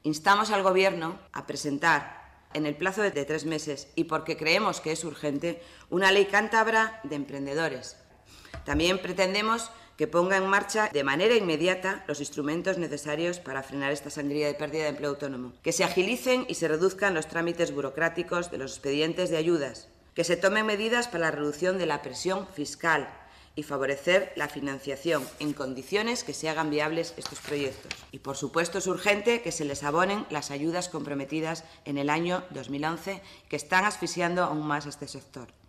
Instamos al Gobierno a presentar en el plazo de 3 meses, y porque creemos que es urgente, una ley cántabra de emprendedores. También pretendemos que ponga en marcha de manera inmediata los instrumentos necesarios para frenar esta sangría de pérdida de empleo autónomo, que se agilicen y se reduzcan los trámites burocráticos de los expedientes de ayudas, que se tomen medidas para la reducción de la presión fiscal y favorecer la financiación en condiciones que se hagan viables estos proyectos. Y, por supuesto, es urgente que se les abonen las ayudas comprometidas en el año 2011, que están asfixiando aún más a este sector.